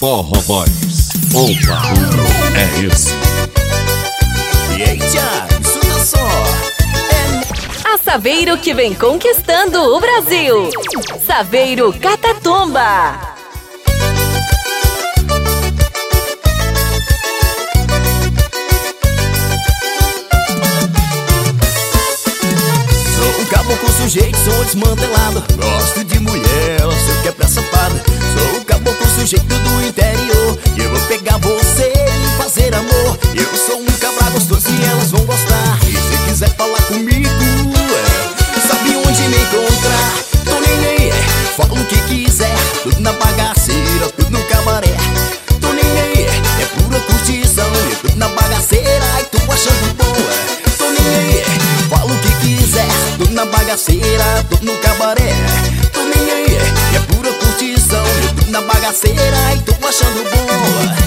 Forró Boys, o barulho é esse. Eita, escuta só. A Saveiro que vem conquistando o Brasil. Saveiro Catatumba. Sou um caboclo sujeito, sou desmantelado. Gosto de mulher, sei que é pra safada. Sou um caboclo sujeito do interior. E eu vou pegar você e fazer amor. Eu sou um cabra gostoso e elas vão gostar. E se quiser falar comigo, sabe onde me encontrar. Tô nem aí, fala o que quiser. Tudo na bagaceira, tudo no cabaré. Tô nem aí, é pura curtição. E tudo na bagaceira, e tu achando boa. Tô nem aí, fala o que quiser. Tudo na bagaceira, tudo no cabaré. Tô nem aí, é pura curtição. E tudo na bagaceira, e tu achando boa.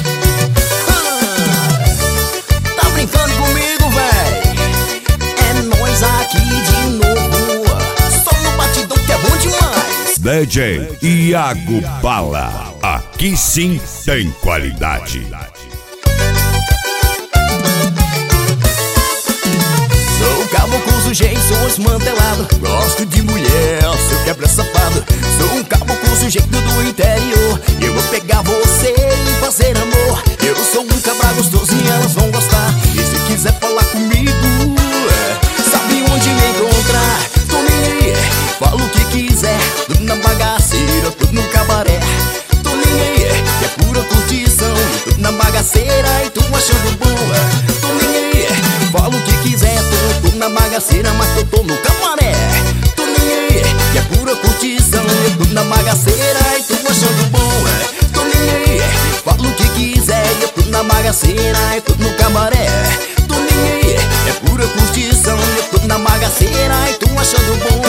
Tá brincando comigo, véi? É nós aqui de novo. Só no batidão que é bom demais. DJ Iago Bala, aqui sim tem qualidade. Sou caboclo sujeito, sou desmantelado. Gosto de mulher, seu quebra safado. Sou um caboclo sujeito do interior. Eu vou pegar você e fazer amor. Eu sou um cabra gostoso e elas vão gostar. E se quiser falar comigo, sabe onde me encontrar. Tô nem aí, fala o que quiser. Tudo na bagaceira, tudo no cabaré. Tô nem aí, é pura curtição. Tudo na bagaceira e tu achando boa. Tô nem aí, fala o que quiser. Tô na bagaceira, mas eu tô no cabaré. Tô nem aí, é pura curtição. Tudo na bagaceira e tu achando boa. Tô nem aí, fala o que quiser. Eu tô na bagaceira e tudo no cabaré. Tô nem aí, é pura curtição. Eu tô na bagaceira e tu achando boa.